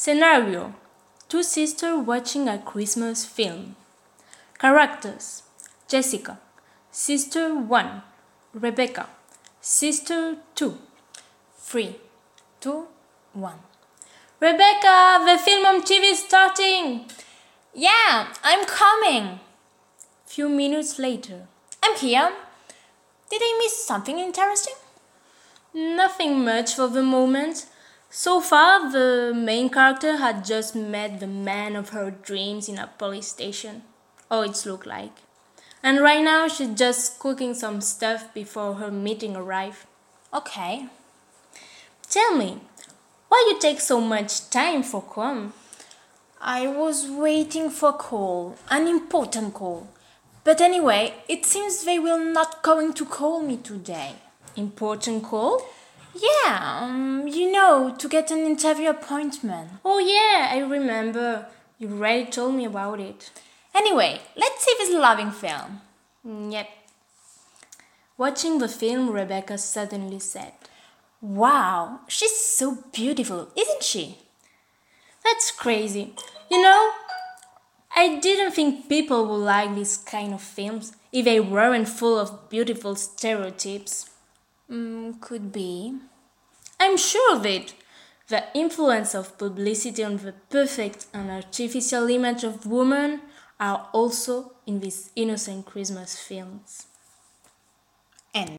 Scenario: two sisters watching a Christmas film. Characters: Jessica, Sister 1, Rebecca, Sister 2. 3, 2, 1. Rebecca, the film on TV is starting! Yeah, I'm coming. Few minutes later. I'm here. Did I miss something interesting? Nothing much for the moment. So far, the main character had just met the man of her dreams in a police station. Oh, it's looked like. And right now, she's just cooking some stuff before her meeting arrives. Okay. Tell me, why you take so much time for come? I was waiting for a call, an important call. But anyway, it seems they will not going to call me today. Important call? Yeah, to get an interview appointment. Oh yeah, I remember. You already told me about it. Anyway, let's see this loving film. Yep. Watching the film, Rebecca suddenly said, Wow, she's so beautiful, isn't she? "That's crazy. I didn't think people would like this kind of films if they weren't full of beautiful stereotypes." Could be. I'm sure of it. The influence of publicity on the perfect and artificial image of women are also in these innocent Christmas films.